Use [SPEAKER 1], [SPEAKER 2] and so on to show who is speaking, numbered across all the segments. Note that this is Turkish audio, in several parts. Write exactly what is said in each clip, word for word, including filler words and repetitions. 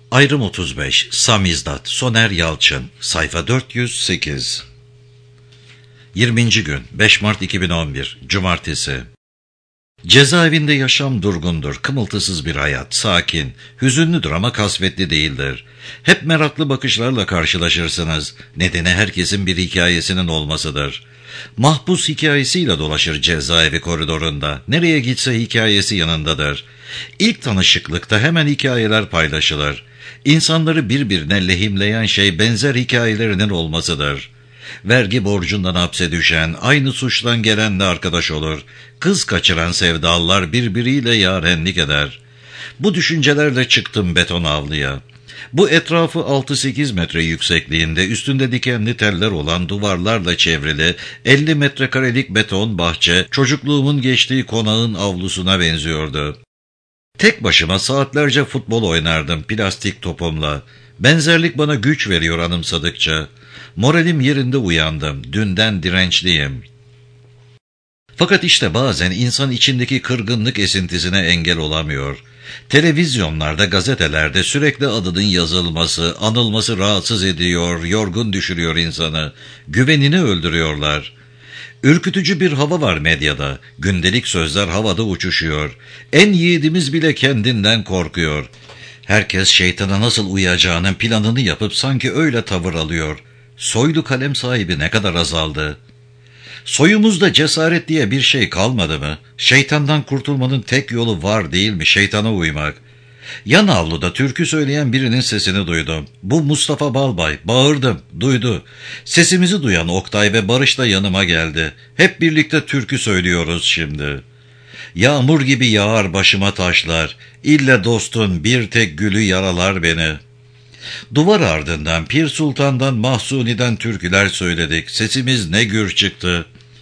[SPEAKER 1] Ayrım otuz beş, Samizdat, Soner Yalçın, sayfa dört yüz sekiz. yirminci gün, beş Mart iki bin on bir, Cumartesi. Cezaevinde yaşam durgundur, kımıltısız bir hayat, sakin, hüzünlüdür ama kasvetli değildir. Hep meraklı bakışlarla karşılaşırsınız, nedeni herkesin bir hikayesinin olmasıdır. Mahpus hikayesiyle dolaşır cezaevi koridorunda, nereye gitse hikayesi yanındadır. İlk tanışıklıkta hemen hikayeler paylaşılır. İnsanları birbirine lehimleyen şey benzer hikayelerinin olmasıdır. Vergi borcundan hapse düşen, aynı suçtan gelenle arkadaş olur. Kız kaçıran sevdalılar birbiriyle yarenlik eder. Bu düşüncelerle çıktım beton avluya. Bu etrafı altı sekiz metre yüksekliğinde, üstünde dikenli teller olan duvarlarla çevrili elli metrekarelik beton bahçe, çocukluğumun geçtiği konağın avlusuna benziyordu. Tek başıma saatlerce futbol oynardım plastik topumla. Benzerlik bana güç veriyor anımsadıkça. Moralim yerinde uyandım, dünden dirençliyim. Fakat işte bazen insan içindeki kırgınlık esintisine engel olamıyor. Televizyonlarda, gazetelerde sürekli adının yazılması, anılması rahatsız ediyor, yorgun düşürüyor insanı. Güvenini öldürüyorlar. Ürkütücü bir hava var medyada. Gündelik sözler havada uçuşuyor. En yiğidimiz bile kendinden korkuyor. Herkes şeytana nasıl uyacağının planını yapıp sanki öyle tavır alıyor. Soylu kalem sahibi ne kadar azaldı. Soyumuzda cesaret diye bir şey kalmadı mı? Şeytandan kurtulmanın tek yolu var değil mi? Şeytana uymak. Yan avluda türkü söyleyen birinin sesini duydum. Bu Mustafa Balbay. Bağırdım, duydu. Sesimizi duyan Oktay ve Barış da yanıma geldi. Hep birlikte türkü söylüyoruz şimdi. Yağmur gibi yağar başıma taşlar. İlle dostun bir tek gülü yaralar beni. Duvar ardından Pir Sultan'dan, Mahsuni'den türküler söyledik. Sesimiz ne gür çıktı.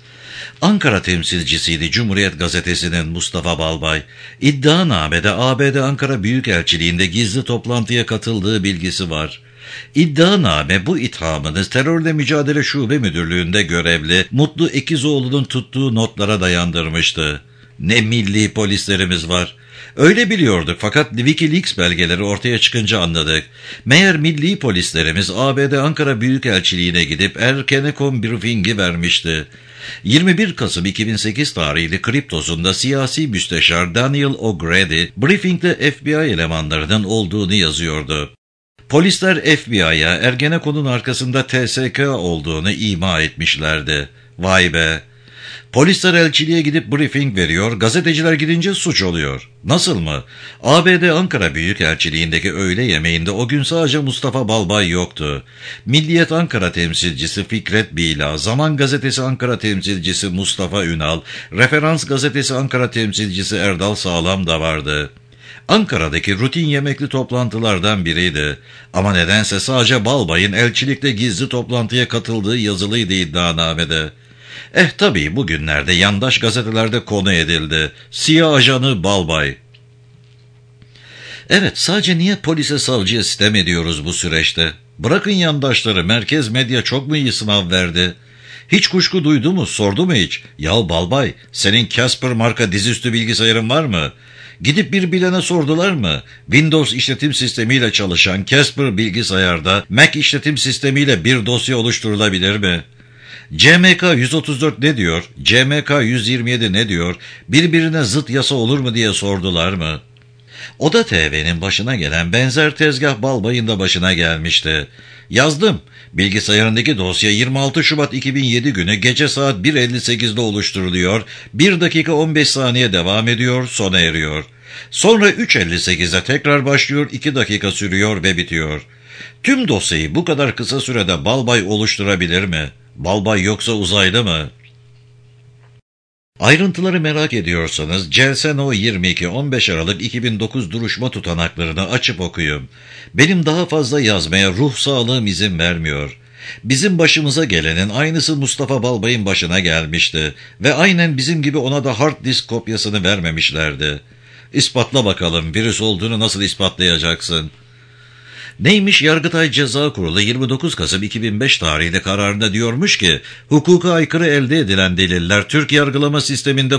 [SPEAKER 1] Ankara temsilcisiydi Cumhuriyet Gazetesi'nin Mustafa Balbay. İddianamede A B D Ankara Büyükelçiliğinde gizli toplantıya katıldığı bilgisi var. İddianame bu ithamını Terörle Mücadele Şube Müdürlüğü'nde görevli Mutlu Ekizoğlu'nun tuttuğu notlara dayandırmıştı. Ne milli polislerimiz var. Öyle biliyorduk fakat Wikileaks belgeleri ortaya çıkınca anladık. Meğer milli polislerimiz A B D Ankara Büyükelçiliğine gidip Ergenekon briefingi vermişti. yirmi bir Kasım iki bin sekiz tarihli kriptosunda siyasi müsteşar Daniel O'Grady, briefingde F B I elemanlarının olduğunu yazıyordu. Polisler F B I'ya Ergenekon'un arkasında T S K olduğunu ima etmişlerdi. Vay be! Polisler elçiliğe gidip briefing veriyor, gazeteciler gidince suç oluyor. Nasıl mı? A B D Ankara Büyükelçiliğindeki öğle yemeğinde o gün sadece Mustafa Balbay yoktu. Milliyet Ankara temsilcisi Fikret Bila, Zaman Gazetesi Ankara temsilcisi Mustafa Ünal, Referans Gazetesi Ankara temsilcisi Erdal Sağlam da vardı. Ankara'daki rutin yemekli toplantılardan biriydi. Ama nedense sadece Balbay'ın elçilikte gizli toplantıya katıldığı yazılıydı iddianamede. Eh tabii bugünlerde yandaş gazetelerde konu edildi. Siyah ajanı Balbay. Evet, sadece niye polise savcıya sitem ediyoruz bu süreçte? Bırakın yandaşları, merkez medya çok mu iyi sınav verdi? Hiç kuşku duydu mu, sordu mu hiç? Yahu Balbay, senin Casper marka dizüstü bilgisayarın var mı? Gidip bir bilene sordular mı? Windows işletim sistemiyle çalışan Casper bilgisayarda Mac işletim sistemiyle bir dosya oluşturulabilir mi? C M K yüz otuz dört ne diyor? C M K yüz yirmi yedi ne diyor? Birbirine zıt yasa olur mu diye sordular mı? Oda T V'nin başına gelen benzer tezgah Balbay'ın da başına gelmişti. Yazdım. Bilgisayarındaki dosya yirmi altı Şubat iki bin yedi günü gece saat bir elli sekizde oluşturuluyor. bir dakika on beş saniye devam ediyor, sona eriyor. Sonra üç elli sekizde tekrar başlıyor, iki dakika sürüyor ve bitiyor. Tüm dosyayı bu kadar kısa sürede Balbay oluşturabilir mi? Balbay yoksa uzaylı mı? Ayrıntıları merak ediyorsanız Celsen yirmi iki on beş Aralık iki bin dokuz duruşma tutanaklarını açıp okuyun. Benim daha fazla yazmaya ruh sağlığım izin vermiyor. Bizim başımıza gelenin aynısı Mustafa Balbay'ın başına gelmişti ve aynen bizim gibi ona da hard disk kopyasını vermemişlerdi. İspatla bakalım, virüs olduğunu nasıl ispatlayacaksın? Neymiş? Yargıtay Ceza Kurulu yirmi dokuz Kasım iki bin beş tarihli kararında diyormuş ki, hukuka aykırı elde edilen deliller Türk yargılama sisteminde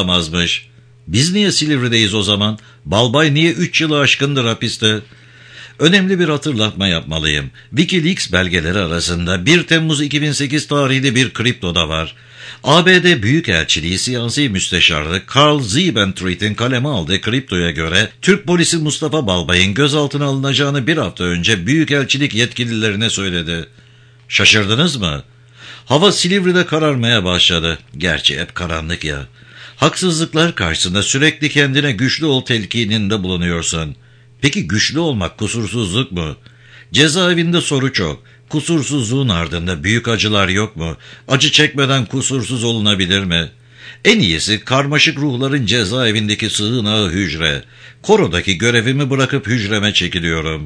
[SPEAKER 1] kullanılamazmış. Biz niye Silivri'deyiz o zaman? Balbay niye üç yılı aşkındır hapiste? Önemli bir hatırlatma yapmalıyım. WikiLeaks belgeleri arasında bir Temmuz iki bin sekiz tarihli bir kripto da var. A B D Büyükelçiliği Siyasi Müsteşarı Carl Ziebentritt'in kaleme aldığı kriptoya göre Türk polisi Mustafa Balbay'ın gözaltına alınacağını bir hafta önce Büyükelçilik yetkililerine söyledi. Şaşırdınız mı? Hava Silivri'de kararmaya başladı. Gerçi hep karanlık ya. Haksızlıklar karşısında sürekli kendine güçlü ol telkininde bulunuyorsun. Peki güçlü olmak kusursuzluk mu? Cezaevinde soru çok. Kusursuzluğun ardında büyük acılar yok mu? Acı çekmeden kusursuz olunabilir mi? En iyisi karmaşık ruhların cezaevindeki sığınağı hücre. Korodaki görevimi bırakıp hücreme çekiliyorum.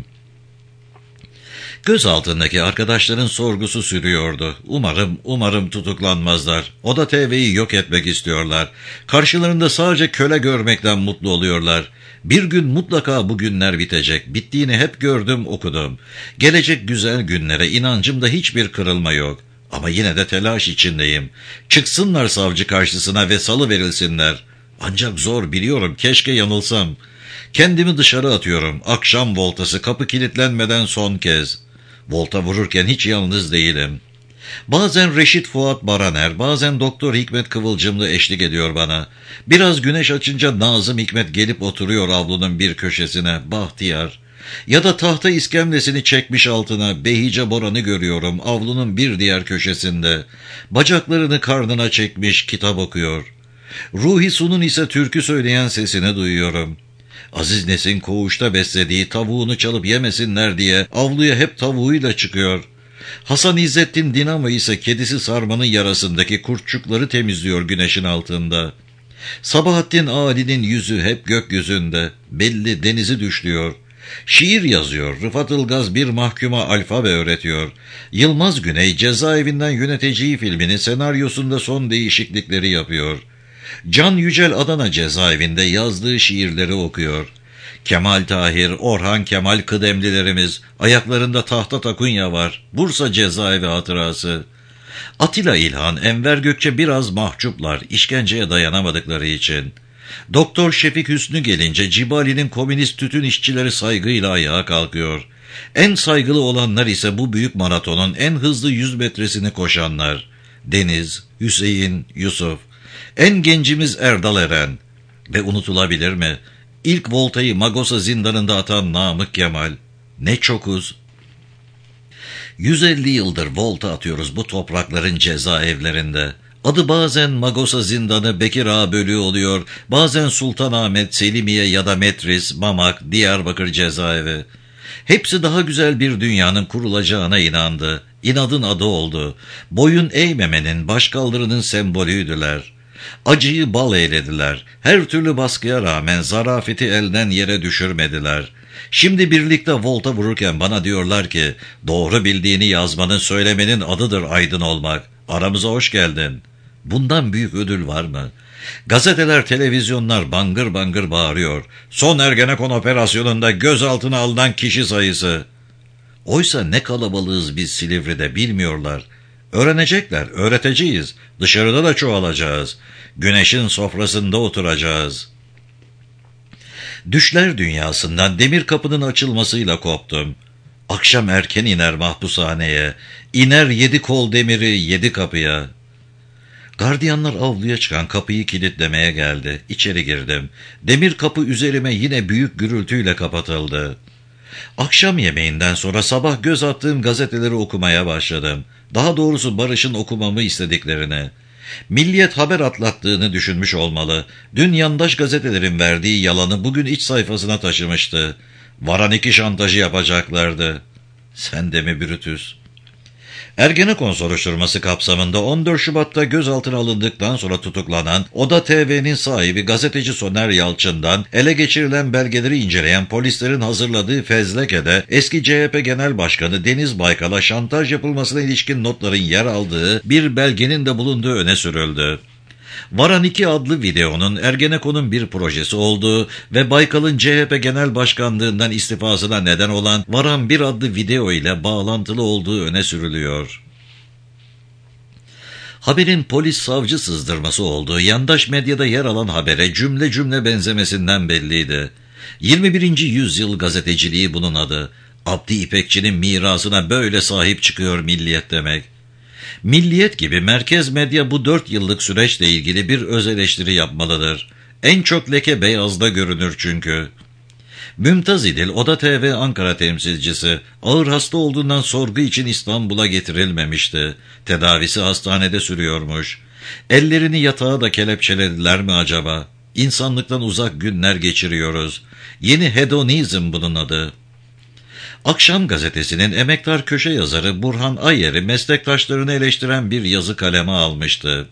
[SPEAKER 1] Gözaltındaki arkadaşların sorgusu sürüyordu. Umarım, umarım tutuklanmazlar. Oda T V'yi yok etmek istiyorlar. Karşılarında sadece köle görmekten mutlu oluyorlar. Bir gün mutlaka bu günler bitecek. Bittiğini hep gördüm, okudum. Gelecek güzel günlere inancımda hiçbir kırılma yok. Ama yine de telaş içindeyim. Çıksınlar savcı karşısına ve salıverilsinler. Ancak zor, biliyorum, keşke yanılsam. Kendimi dışarı atıyorum. Akşam voltası, kapı kilitlenmeden son kez. Volta vururken hiç yalnız değilim. Bazen Reşit Fuat Baraner, bazen Doktor Hikmet Kıvılcımlı eşlik ediyor bana. Biraz güneş açınca Nazım Hikmet gelip oturuyor avlunun bir köşesine, bahtiyar. Ya da tahta iskemlesini çekmiş altına Behice Boran'ı görüyorum avlunun bir diğer köşesinde. Bacaklarını karnına çekmiş kitap okuyor. Ruhi Su'nun ise türkü söyleyen sesini duyuyorum. Aziz Nesin koğuşta beslediği tavuğunu çalıp yemesinler diye avluya hep tavuğuyla çıkıyor. Hasan İzzettin Dinamo ise kedisi Sarman'ın yarasındaki kurtçukları temizliyor güneşin altında. Sabahattin Ali'nin yüzü hep gökyüzünde, belli denizi düşlüyor. Şiir yazıyor, Rıfat Ilgaz bir mahkuma alfabe öğretiyor. Yılmaz Güney cezaevinden yöneteceği filminin senaryosunda son değişiklikleri yapıyor. Can Yücel Adana cezaevinde yazdığı şiirleri okuyor. Kemal Tahir, Orhan Kemal kıdemlilerimiz, ayaklarında tahta takunya var. Bursa cezaevi hatırası. Atilla İlhan, Enver Gökçe biraz mahcuplar, işkenceye dayanamadıkları için. Doktor Şefik Hüsnü gelince Cibali'nin komünist tütün işçileri saygıyla ayağa kalkıyor. En saygılı olanlar ise bu büyük maratonun en hızlı yüz metresini koşanlar. Deniz, Hüseyin, Yusuf. En gencimiz Erdal Eren. Ve unutulabilir mi? İlk voltayı Magosa zindanında atan Namık Kemal. Ne çokuz. yüz elli yıldır volta atıyoruz bu toprakların cezaevlerinde. Adı bazen Magosa zindanı Bekir Ağa bölüğü oluyor, bazen Sultanahmet, Selimiye ya da Metris, Mamak, Diyarbakır cezaevi. Hepsi daha güzel bir dünyanın kurulacağına inandı. İnadın adı oldu. Boyun eğmemenin, başkaldırının sembolüydüler. Acıyı bal eylediler. Her türlü baskıya rağmen zarafeti elden yere düşürmediler. Şimdi birlikte volta vururken bana diyorlar ki, doğru bildiğini yazmanın, söylemenin adıdır aydın olmak. Aramıza hoş geldin. Bundan büyük ödül var mı? Gazeteler, televizyonlar bangır bangır bağırıyor. Son Ergenekon operasyonunda gözaltına alınan kişi sayısı. Oysa ne kalabalığız biz Silivri'de, bilmiyorlar. Öğrenecekler, öğreteceğiz. Dışarıda da çoğalacağız. Güneşin sofrasında oturacağız. Düşler dünyasından demir kapının açılmasıyla koptum. Akşam erken iner mahpushaneye. İner yedi kol demiri yedi kapıya. Gardiyanlar avluya çıkan kapıyı kilitlemeye geldi. İçeri girdim. Demir kapı üzerime yine büyük gürültüyle kapatıldı. Akşam yemeğinden sonra sabah göz attığım gazeteleri okumaya başladım. Daha doğrusu Barış'ın okumamı istediklerini. Milliyet haber atlattığını düşünmüş olmalı. Dün yandaş gazetelerin verdiği yalanı bugün iç sayfasına taşımıştı. Varan iki şantajı yapacaklardı. Sen de mi Brutus? Ergenekon soruşturması kapsamında on dört Şubat'ta gözaltına alındıktan sonra tutuklanan Oda T V'nin sahibi gazeteci Soner Yalçın'dan ele geçirilen belgeleri inceleyen polislerin hazırladığı fezlekede eski C H P Genel Başkanı Deniz Baykal'a şantaj yapılmasına ilişkin notların yer aldığı bir belgenin de bulunduğu öne sürüldü. Varan iki adlı videonun Ergenekon'un bir projesi olduğu ve Baykal'ın C H P Genel Başkanlığından istifasına neden olan Varan bir adlı video ile bağlantılı olduğu öne sürülüyor. Haberin polis savcı sızdırması olduğu yandaş medyada yer alan habere cümle cümle benzemesinden belliydi. yirmi birinci yüzyıl gazeteciliği bunun adı. Abdi İpekçi'nin mirasına böyle sahip çıkıyor Milliyet demek. Milliyet gibi merkez medya bu dört yıllık süreçle ilgili bir öz eleştiri yapmalıdır. En çok leke beyazda görünür çünkü. Mümtaz İdil, Oda T V Ankara temsilcisi, ağır hasta olduğundan sorgu için İstanbul'a getirilmemişti. Tedavisi hastanede sürüyormuş. Ellerini yatağa da kelepçelediler mi acaba? İnsanlıktan uzak günler geçiriyoruz. Yeni hedonizm bunun adı. Akşam gazetesinin emektar köşe yazarı Burhan Ayer'i meslektaşlarını eleştiren bir yazı kaleme almıştı.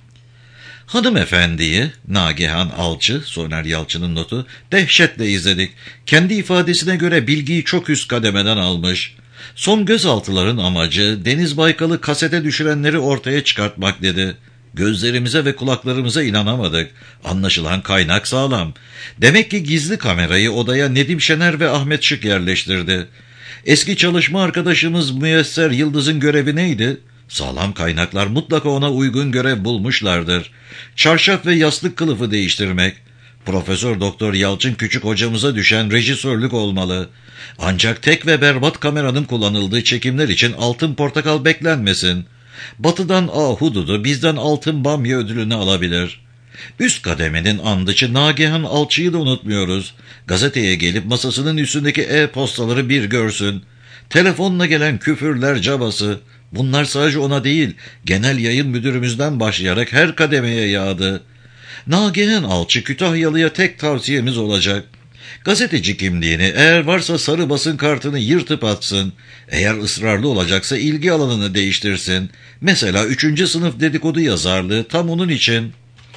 [SPEAKER 1] Hanımefendiyi, Nagihan Alçı, Soner Yalçın'ın notu, dehşetle izledik. Kendi ifadesine göre bilgiyi çok üst kademeden almış. Son gözaltıların amacı Deniz Baykal'ı kasete düşürenleri ortaya çıkartmak dedi. Gözlerimize ve kulaklarımıza inanamadık. Anlaşılan kaynak sağlam. Demek ki gizli kamerayı odaya Nedim Şener ve Ahmet Şık yerleştirdi. Eski çalışma arkadaşımız Müyesser Yıldız'ın görevi neydi? Sağlam kaynaklar mutlaka ona uygun görev bulmuşlardır. Çarşaf ve yastık kılıfı değiştirmek. Profesör Doktor Yalçın Küçük hocamıza düşen rejisörlük olmalı. Ancak tek ve berbat kameranın kullanıldığı çekimler için altın portakal beklenmesin. Batı'dan ahududu, bizden altın bamya ödülünü alabilir. Üst kademenin andıçı Nagihan Alçı'yı da unutmuyoruz. Gazeteye gelip masasının üstündeki e-postaları bir görsün. Telefonla gelen küfürler cabası. Bunlar sadece ona değil, genel yayın müdürümüzden başlayarak her kademeye yağdı. Nagihan Alçı Kütahyalı'ya tek tavsiyemiz olacak. Gazeteci kimliğini, eğer varsa sarı basın kartını yırtıp atsın. Eğer ısrarlı olacaksa ilgi alanını değiştirsin. Mesela üçüncü sınıf dedikodu yazarlığı tam onun için.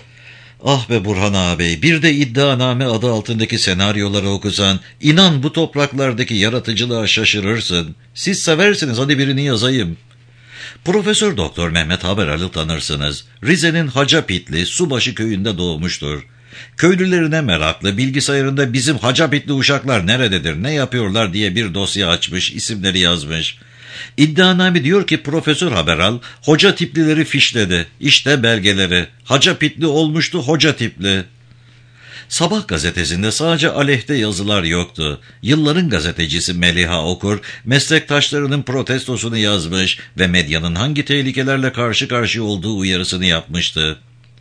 [SPEAKER 1] Ah be Burhan ağabey, bir de iddianame adı altındaki senaryoları okusan, inan bu topraklardaki yaratıcılığa şaşırırsın. Siz seversiniz, hadi birini yazayım. Profesör Doktor Mehmet Haberal'ı tanırsınız. Rize'nin Hacapitli, Subaşı köyünde doğmuştur. Köylülerine meraklı, bilgisayarında bizim Hacapitli uşaklar nerededir, ne yapıyorlar diye bir dosya açmış, isimleri yazmış. İddianame diyor ki Profesör Haberal, hoca tiplileri fişledi. İşte belgeleri. Hacapitli olmuştu hoca tipli. Sabah gazetesinde sadece aleyhte yazılar yoktu. Yılların gazetecisi Meliha Okur, meslektaşlarının protestosunu yazmış ve medyanın hangi tehlikelerle karşı karşıya olduğu uyarısını yapmıştı.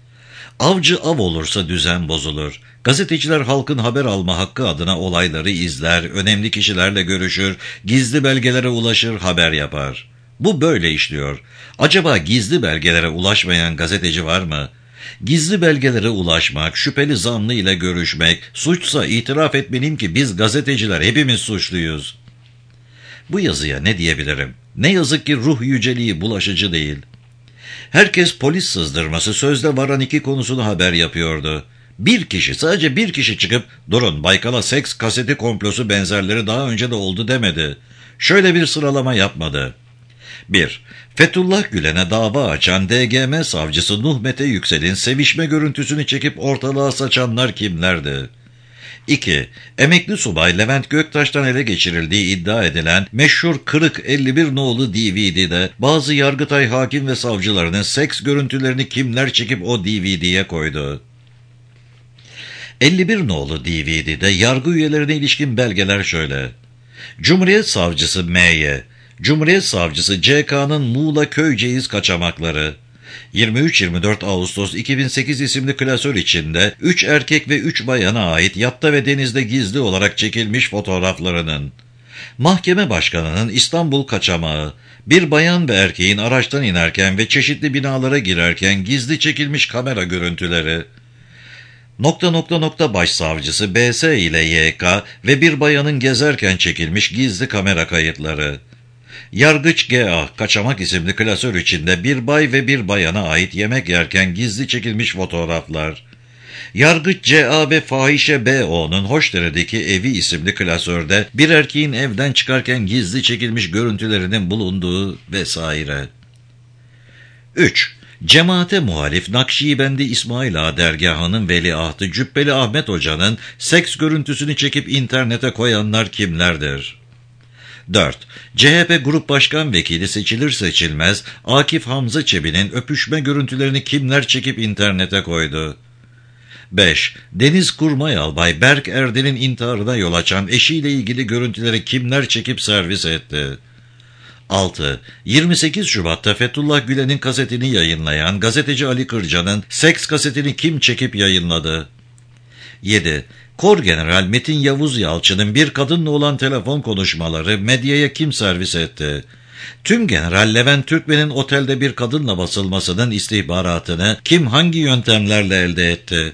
[SPEAKER 1] Avcı av olursa düzen bozulur. Gazeteciler halkın haber alma hakkı adına olayları izler, önemli kişilerle görüşür, gizli belgelere ulaşır, haber yapar. Bu böyle işliyor. Acaba gizli belgelere ulaşmayan gazeteci var mı? Gizli belgelere ulaşmak, şüpheli zanlı ile görüşmek, suçsa itiraf etmeliyim ki biz gazeteciler hepimiz suçluyuz. Bu yazıya ne diyebilirim? Ne yazık ki ruh yüceliği bulaşıcı değil. Herkes polis sızdırması, sözde varan iki konusunu haber yapıyordu. Bir kişi, sadece bir kişi çıkıp durun Baykal'a seks kaseti komplosu benzerleri daha önce de oldu demedi. Şöyle bir sıralama yapmadı. bir. Fethullah Gülen'e dava açan D G M savcısı Nuh Mete Yüksel'in sevişme görüntüsünü çekip ortalığa saçanlar kimlerdi? iki. Emekli subay Levent Göktaş'tan ele geçirildiği iddia edilen meşhur Kırık elli bir nolu D V D'de bazı Yargıtay hakim ve savcılarının seks görüntülerini kimler çekip o D V D'ye koydu? elli bir nolu D V D'de yargı üyelerine ilişkin belgeler şöyle. Cumhuriyet Savcısı M Y, Cumhuriyet Savcısı C K'nın Muğla Köyceğiz kaçamakları. yirmi üç yirmi dört Ağustos iki bin sekiz isimli klasör içinde üç erkek ve üç bayana ait yatta ve denizde gizli olarak çekilmiş fotoğraflarının. Mahkeme başkanının İstanbul kaçamağı, bir bayan ve erkeğin araçtan inerken ve çeşitli binalara girerken gizli çekilmiş kamera görüntüleri. Nokta nokta nokta başsavcısı B S ile Y K ve bir bayanın gezerken çekilmiş gizli kamera kayıtları. Yargıç G A kaçamak isimli klasör içinde bir bay ve bir bayana ait yemek yerken gizli çekilmiş fotoğraflar. Yargıç C A ve Fahişe B O'nun Hoşdere'deki evi isimli klasörde bir erkeğin evden çıkarken gizli çekilmiş görüntülerinin bulunduğu vesaire. üç. Cemaate muhalif Nakşibendi İsmail Ağa dergahının veliahtı Cübbeli Ahmet Hoca'nın seks görüntüsünü çekip internete koyanlar kimlerdir? dört. C H P Grup Başkan Vekili seçilir seçilmez Akif Hamza Çebi'nin öpüşme görüntülerini kimler çekip internete koydu? beş. Deniz Kurmay Albay Berk Erdin'in intiharına yol açan eşiyle ilgili görüntüleri kimler çekip servis etti? altı. yirmi sekiz Şubat'ta Fethullah Gülen'in kasetini yayınlayan gazeteci Ali Kırca'nın seks kasetini kim çekip yayınladı? yedi. Kor General Metin Yavuz Yalçın'ın bir kadınla olan telefon konuşmaları medyaya kim servis etti? Tüm General Levent Türkmen'in otelde bir kadınla basılmasının istihbaratını kim hangi yöntemlerle elde etti?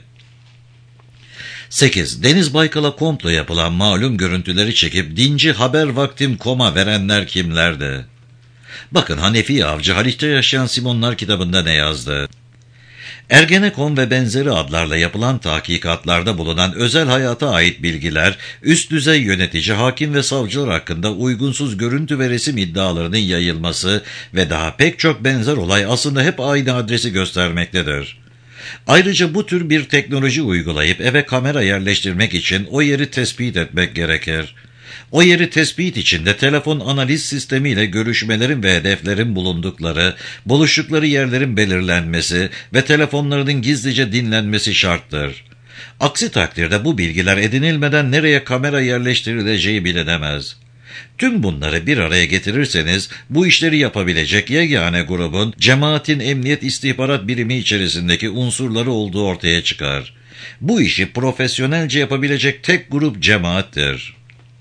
[SPEAKER 1] sekiz. Deniz Baykal'a komplo yapılan malum görüntüleri çekip dinci haber vaktim koma verenler kimlerdi? Bakın Hanefi Avcı Haliç'te Yaşayan Simonlar kitabında ne yazdı? Ergenekon ve benzeri adlarla yapılan tahkikatlarda bulunan özel hayata ait bilgiler, üst düzey yönetici, hakim ve savcılar hakkında uygunsuz görüntü ve resim iddialarının yayılması ve daha pek çok benzer olay aslında hep aynı adresi göstermektedir. Ayrıca bu tür bir teknoloji uygulayıp eve kamera yerleştirmek için o yeri tespit etmek gerekir. O yeri tespit için de telefon analiz sistemiyle görüşmelerin ve hedeflerin bulundukları, buluştukları yerlerin belirlenmesi ve telefonlarının gizlice dinlenmesi şarttır. Aksi takdirde bu bilgiler edinilmeden nereye kamera yerleştirileceği bilinemez. Tüm bunları bir araya getirirseniz bu işleri yapabilecek yegane grubun cemaatin emniyet istihbarat birimi içerisindeki unsurları olduğu ortaya çıkar. Bu işi profesyonelce yapabilecek tek grup cemaattir.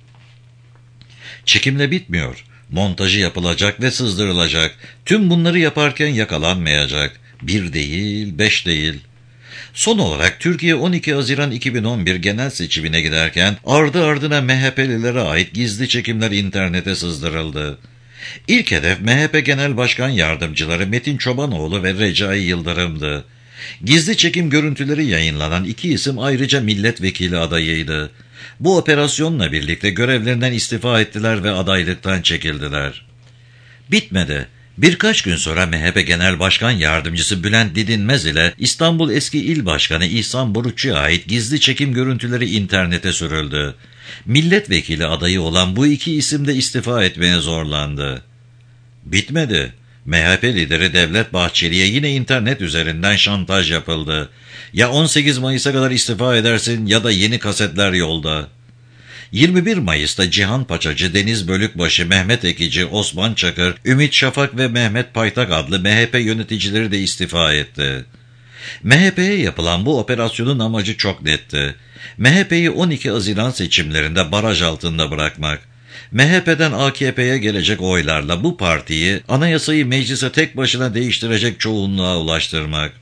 [SPEAKER 1] Çekimle bitmiyor. Montajı yapılacak ve sızdırılacak. Tüm bunları yaparken yakalanmayacak. Bir değil, beş değil. Son olarak Türkiye on iki Haziran iki bin on bir genel seçimine giderken ardı ardına M H P'lilere ait gizli çekimler internete sızdırıldı. İlk hedef M H P Genel Başkan Yardımcıları Metin Çobanoğlu ve Recai Yıldırım'dı. Gizli çekim görüntüleri yayınlanan iki isim ayrıca milletvekili adayıydı. Bu operasyonla birlikte görevlerinden istifa ettiler ve adaylıktan çekildiler. Bitmedi. Birkaç gün sonra M H P Genel Başkan Yardımcısı Bülent Didinmez ile İstanbul eski İl Başkanı İhsan Borukçu'ya ait gizli çekim görüntüleri internete sürüldü. Milletvekili adayı olan bu iki isim de istifa etmeye zorlandı. Bitmedi. M H P lideri Devlet Bahçeli'ye yine internet üzerinden şantaj yapıldı. Ya on sekiz Mayıs'a kadar istifa edersin ya da yeni kasetler yolda. yirmi bir Mayıs'ta Cihan Paçacı, Deniz Bölükbaşı, Mehmet Ekici, Osman Çakır, Ümit Şafak ve Mehmet Paytak adlı M H P yöneticileri de istifa etti. M H P'ye yapılan bu operasyonun amacı çok netti. M H P'yi on iki Haziran seçimlerinde baraj altında bırakmak. M H P'den A K P'ye gelecek oylarla bu partiyi anayasayı meclise tek başına değiştirecek çoğunluğa ulaştırmak.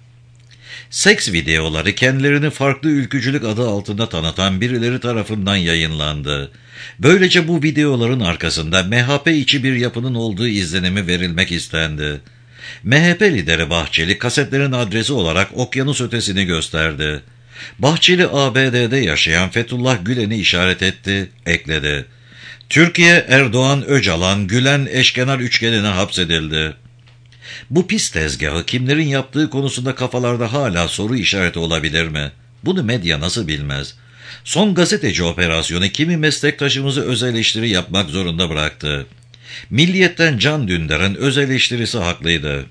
[SPEAKER 1] Seks videoları kendilerini farklı ülkücülük adı altında tanıtan birileri tarafından yayınlandı. Böylece bu videoların arkasında M H P içi bir yapının olduğu izlenimi verilmek istendi. M H P lideri Bahçeli kasetlerin adresi olarak okyanus ötesini gösterdi. Bahçeli A B D'de yaşayan Fethullah Gülen'i işaret etti, ekledi. Türkiye, Erdoğan, Öcalan, Gülen eşkenar üçgenine hapsedildi. Bu pis tezgahı kimlerin yaptığı konusunda kafalarda hala soru işareti olabilir mi? Bunu medya nasıl bilmez? Son gazeteci operasyonu kimi meslektaşımızı öz eleştiri yapmak zorunda bıraktı. Milliyet'ten Can Dündar'ın öz eleştirisi haklıydı.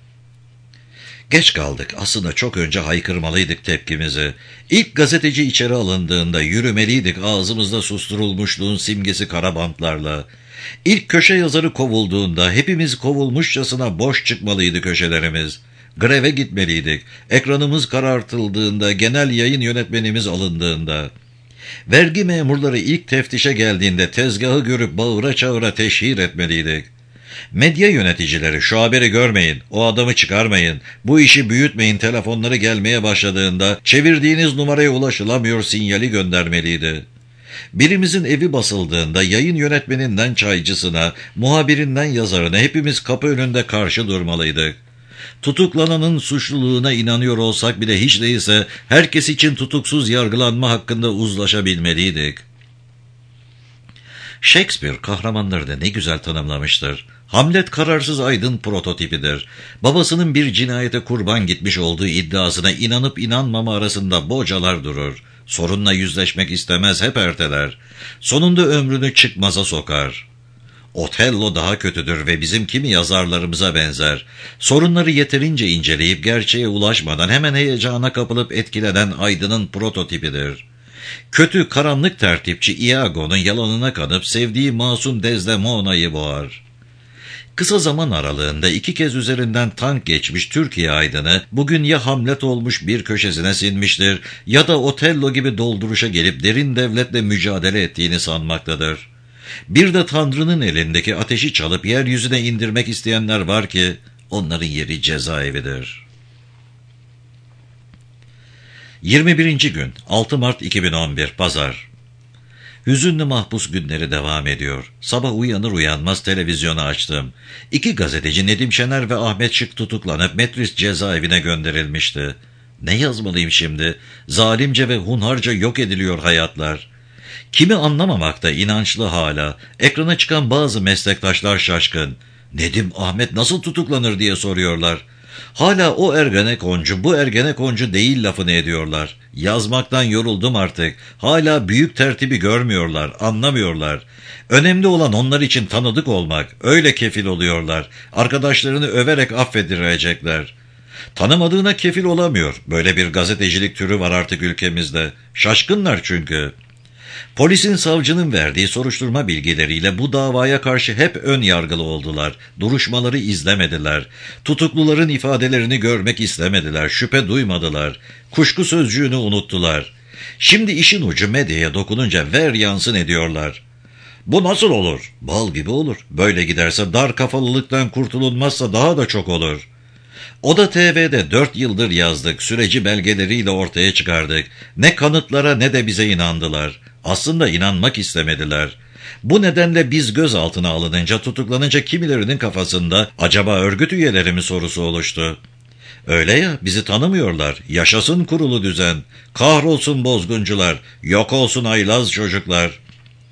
[SPEAKER 1] Geç kaldık. Aslında çok önce haykırmalıydık tepkimizi. İlk gazeteci içeri alındığında yürümeliydik ağzımızda susturulmuşluğun simgesi kara bantlarla. İlk köşe yazarı kovulduğunda hepimiz kovulmuşçasına boş çıkmalıydı köşelerimiz. Greve gitmeliydik. Ekranımız karartıldığında, genel yayın yönetmenimiz alındığında. Vergi memurları ilk teftişe geldiğinde tezgahı görüp bağıra çağıra teşhir etmeliydik. Medya yöneticileri şu haberi görmeyin, o adamı çıkarmayın, bu işi büyütmeyin telefonları gelmeye başladığında çevirdiğiniz numaraya ulaşılamıyor sinyali göndermeliydi. Birimizin evi basıldığında yayın yönetmeninden çaycısına, muhabirinden yazarına hepimiz kapı önünde karşı durmalıydık. Tutuklananın suçluluğuna inanıyor olsak bile hiç değilse herkes için tutuksuz yargılanma hakkında uzlaşabilmeliydik. Shakespeare kahramanları da ne güzel tanımlamıştır. Hamlet kararsız aydın prototipidir. Babasının bir cinayete kurban gitmiş olduğu iddiasına inanıp inanmama arasında bocalar durur. Sorunla yüzleşmek istemez, hep erteler. Sonunda ömrünü çıkmaza sokar. Otello daha kötüdür ve bizim kimi yazarlarımıza benzer. Sorunları yeterince inceleyip gerçeğe ulaşmadan hemen heyecana kapılıp etkilenen aydının prototipidir. Kötü, karanlık tertipçi Iago'nun yalanına kanıp sevdiği masum Desdemona'yı boğar. Kısa zaman aralığında iki kez üzerinden tank geçmiş Türkiye aydını bugün ya Hamlet olmuş bir köşesine sinmiştir ya da Otello gibi dolduruşa gelip derin devletle mücadele ettiğini sanmaktadır. Bir de Tanrı'nın elindeki ateşi çalıp yeryüzüne indirmek isteyenler var ki onların yeri cezaevidir. yirmi birinci gün altı Mart iki bin on bir Pazar. Hüzünlü mahpus günleri devam ediyor. Sabah uyanır uyanmaz televizyonu açtım. İki gazeteci Nedim Şener ve Ahmet Şık tutuklanıp Metris cezaevine gönderilmişti. Ne yazmalıyım şimdi? Zalimce ve hunharca yok ediliyor hayatlar. Kimi anlamamakta inançlı hala. Ekrana çıkan bazı meslektaşlar şaşkın. Nedim, Ahmet nasıl tutuklanır diye soruyorlar. Hala o Ergenekoncu, bu Ergenekoncu değil lafını ediyorlar. Yazmaktan yoruldum artık. Hala büyük tertibi görmüyorlar, anlamıyorlar. Önemli olan onlar için tanıdık olmak. Öyle kefil oluyorlar. Arkadaşlarını överek affedirecekler. Tanımadığına kefil olamıyor. Böyle bir gazetecilik türü var artık ülkemizde. Şaşkınlar çünkü. Polisin, savcının verdiği soruşturma bilgileriyle bu davaya karşı hep ön yargılı oldular. Duruşmaları izlemediler. Tutukluların ifadelerini görmek istemediler. Şüphe duymadılar. Kuşku sözcüğünü unuttular. Şimdi işin ucu medyaya dokununca ver yansın ediyorlar. Bu nasıl olur? Bal gibi olur. Böyle giderse dar kafalılıktan kurtulunmazsa daha da çok olur. Oda T V'de dört yıldır yazdık, süreci belgeleriyle ortaya çıkardık. Ne kanıtlara ne de bize inandılar. Aslında inanmak istemediler. Bu nedenle biz gözaltına alınınca, tutuklanınca kimilerinin kafasında acaba örgüt üyeleri mi sorusu oluştu. Öyle ya, bizi tanımıyorlar. Yaşasın kurulu düzen, kahrolsun bozguncular, yok olsun haylaz çocuklar.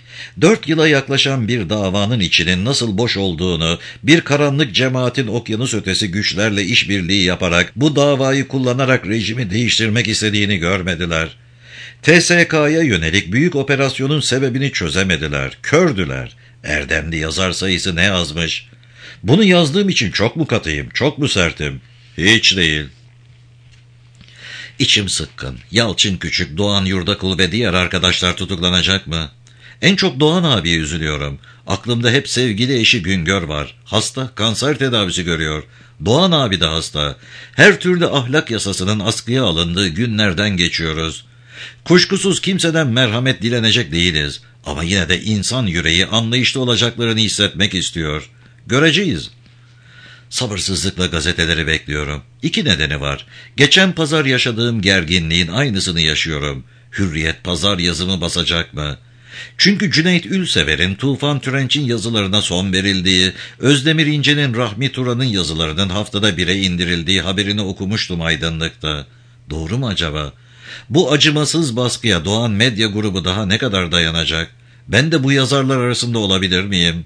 [SPEAKER 1] Dört yıla yaklaşan bir davanın içinin nasıl boş olduğunu, bir karanlık cemaatin okyanus ötesi güçlerle işbirliği yaparak, bu davayı kullanarak rejimi değiştirmek istediğini görmediler. T S K'ya yönelik büyük operasyonun sebebini çözemediler, kördüler. Erdemli yazar sayısı ne yazmış? Bunu yazdığım için çok mu katıyım, çok mu sertim? Hiç değil. İçim sıkkın. Yalçın Küçük, Doğan Yurdakul ve diğer arkadaşlar tutuklanacak mı? En çok Doğan abiye üzülüyorum. Aklımda hep sevgili eşi Güngör var. Hasta, kanser tedavisi görüyor. Doğan abi de hasta. Her türlü ahlak yasasının askıya alındığı günlerden geçiyoruz. Kuşkusuz kimseden merhamet dilenecek değiliz. Ama yine de insan yüreği anlayışlı olacaklarını hissetmek istiyor. Göreceğiz. Sabırsızlıkla gazeteleri bekliyorum. İki nedeni var. Geçen pazar yaşadığım gerginliğin aynısını yaşıyorum. Hürriyet pazar yazımı basacak mı? Çünkü Cüneyt Ülsever'in, Tufan Türenç'in yazılarına son verildiği, Özdemir İnce'nin, Rahmi Turan'ın yazılarının haftada bire indirildiği haberini okumuştum aydınlıkta. Doğru mu acaba? Bu acımasız baskıya Doğan Medya Grubu daha ne kadar dayanacak? Ben de bu yazarlar arasında olabilir miyim?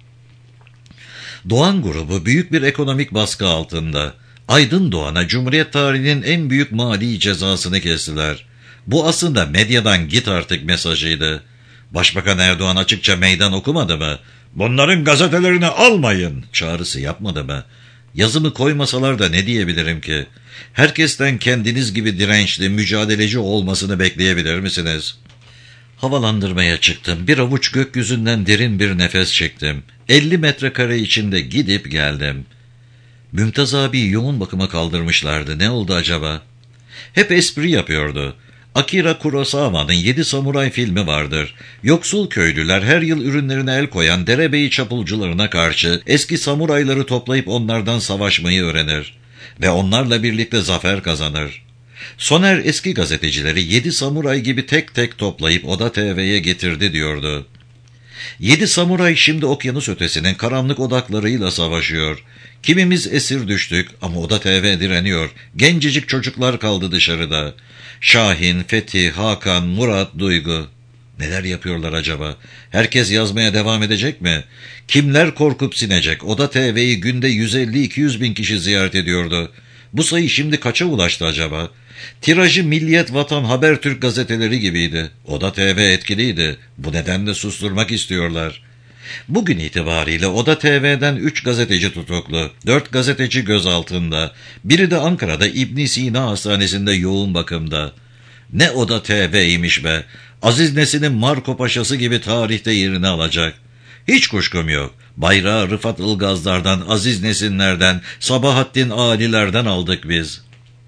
[SPEAKER 1] Doğan Grubu büyük bir ekonomik baskı altında. Aydın Doğan'a Cumhuriyet tarihinin en büyük mali cezasını kestiler. Bu aslında medyadan git artık mesajıydı. Başbakan Erdoğan açıkça meydan okumadı mı? Bunların gazetelerini almayın çağrısı yapmadı mı? Yazımı koymasalar da ne diyebilirim ki? Herkesten kendiniz gibi dirençli, mücadeleci olmasını bekleyebilir misiniz? Havalandırmaya çıktım. Bir avuç gökyüzünden derin bir nefes çektim. elli metrekare içinde gidip geldim. Mümtaz abi yoğun bakıma kaldırmışlardı. Ne oldu acaba? Hep espri yapıyordu. Akira Kurosawa'nın Yedi Samuray filmi vardır. Yoksul köylüler her yıl ürünlerine el koyan derebeyi çapulcularına karşı eski samurayları toplayıp onlardan savaşmayı öğrenir. Ve onlarla birlikte zafer kazanır. Soner eski gazetecileri Yedi Samuray gibi tek tek toplayıp Oda T V'ye getirdi diyordu. Yedi samuray şimdi okyanus ötesinin karanlık odaklarıyla savaşıyor. Kimimiz esir düştük ama Oda T V direniyor. Gencecik çocuklar kaldı dışarıda. Şahin, Fethi, Hakan, Murat, Duygu. Neler yapıyorlar acaba? Herkes yazmaya devam edecek mi? Kimler korkup sinecek? Oda T V'yi günde yüz elli iki yüz bin kişi ziyaret ediyordu. Bu sayı şimdi kaça ulaştı acaba? Tirajı Milliyet, Vatan, Habertürk gazeteleri gibiydi. Oda T V etkiliydi. Bu nedenle susturmak istiyorlar. Bugün itibariyle Oda T V'den üç gazeteci tutuklu, dört gazeteci gözaltında, biri de Ankara'da İbn Sina Hastanesi'nde yoğun bakımda. Ne Oda T V'ymiş be, Aziz Nesin'in Marco Paşası gibi tarihte yerini alacak. Hiç kuşkum yok, bayrağı Rıfat Ilgazlar'dan, Aziz Nesinler'den, Sabahattin Ali'lerden aldık biz.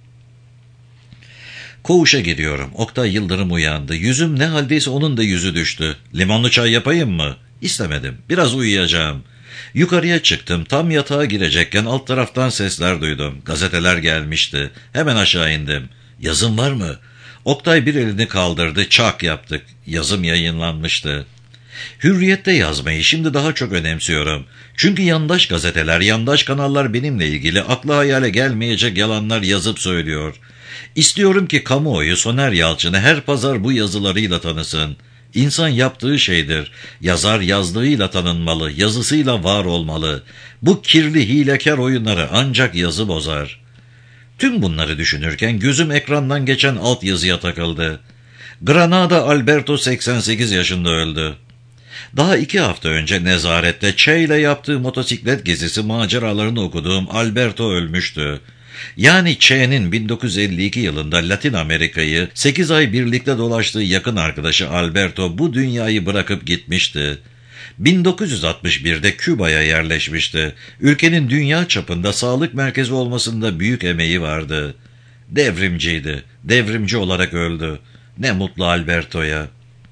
[SPEAKER 1] Koğuşa gidiyorum. Oktay Yıldırım uyandı. Yüzüm ne haldeyse onun da yüzü düştü. Limonlu çay yapayım mı? İstemedim. Biraz uyuyacağım. Yukarıya çıktım. Tam yatağa girecekken alt taraftan sesler duydum. Gazeteler gelmişti. Hemen aşağı indim. Yazım var mı? Oktay bir elini kaldırdı. Çak yaptık. Yazım yayınlanmıştı. Hürriyet'te yazmayı şimdi daha çok önemsiyorum. Çünkü yandaş gazeteler, yandaş kanallar benimle ilgili akla hayale gelmeyecek yalanlar yazıp söylüyor. İstiyorum ki kamuoyu Soner Yalçın'ı her pazar bu yazılarıyla tanısın. İnsan yaptığı şeydir. Yazar yazdığıyla tanınmalı, yazısıyla var olmalı. Bu kirli hilekar oyunları ancak yazı bozar. Tüm bunları düşünürken gözüm ekrandan geçen altyazıya takıldı. Granada Alberto seksen sekiz yaşında öldü. Daha iki hafta önce nezarette Che ile yaptığı motosiklet gezisi maceralarını okuduğum Alberto ölmüştü. Yani Che'nin bin dokuz yüz elli iki yılında Latin Amerika'yı sekiz ay birlikte dolaştığı yakın arkadaşı Alberto bu dünyayı bırakıp gitmişti. bin dokuz yüz altmış birde Küba'ya yerleşmişti. Ülkenin dünya çapında sağlık merkezi olmasında büyük emeği vardı. Devrimciydi. Devrimci olarak öldü. Ne mutlu Alberto'ya.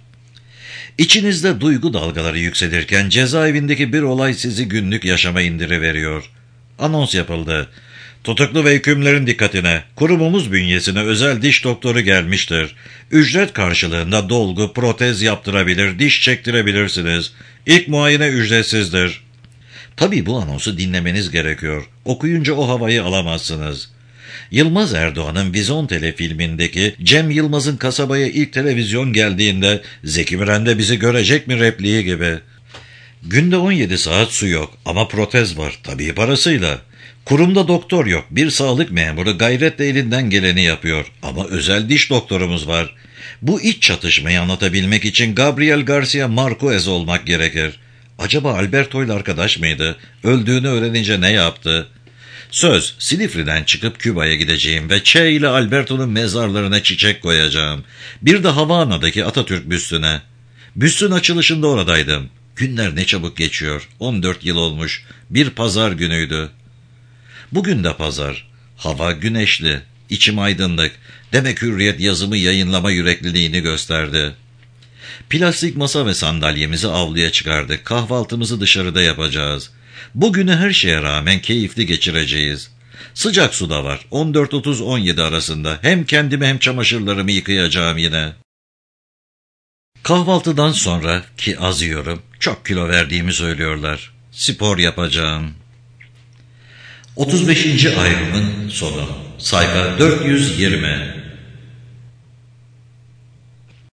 [SPEAKER 1] İçinizde duygu dalgaları yükselirken cezaevindeki bir olay sizi günlük yaşama indiriveriyor. Anons yapıldı. Tutuklu ve hükümlerin dikkatine, kurumumuz bünyesine özel diş doktoru gelmiştir. Ücret karşılığında dolgu, protez yaptırabilir, diş çektirebilirsiniz. İlk muayene ücretsizdir. Tabii bu anonsu dinlemeniz gerekiyor. Okuyunca o havayı alamazsınız. Yılmaz Erdoğan'ın Vizontele filmindeki Cem Yılmaz'ın kasabaya ilk televizyon geldiğinde Zeki Müren'de bizi görecek mi repliği gibi. Günde on yedi saat su yok ama protez var, tabii parasıyla. Kurumda doktor yok, bir sağlık memuru gayretle elinden geleni yapıyor ama özel diş doktorumuz var. Bu iç çatışmayı anlatabilmek için Gabriel Garcia Marquez olmak gerekir. Acaba Alberto ile arkadaş mıydı? Öldüğünü öğrenince ne yaptı? Söz, Silifri'den çıkıp Küba'ya gideceğim ve Che ile Alberto'nun mezarlarına çiçek koyacağım. Bir de Havana'daki Atatürk büstüne. Büstün açılışında oradaydım. Günler ne çabuk geçiyor. on dört yıl olmuş. Bir pazar günüydü. Bugün de pazar. Hava güneşli. İçim aydınlık. Demek Hürriyet yazımı yayınlama yürekliliğini gösterdi. Plastik masa ve sandalyemizi avluya çıkardık. Kahvaltımızı dışarıda yapacağız. Bugünü her şeye rağmen keyifli geçireceğiz. Sıcak su da var. on dört otuz on yedi arasında. Hem kendimi hem çamaşırlarımı yıkayacağım yine. Kahvaltıdan sonra ki az yiyorum, çok kilo verdiğimi söylüyorlar. Spor yapacağım. otuz beşinci ayrımın sonu. Sayfa dört yüz yirmi.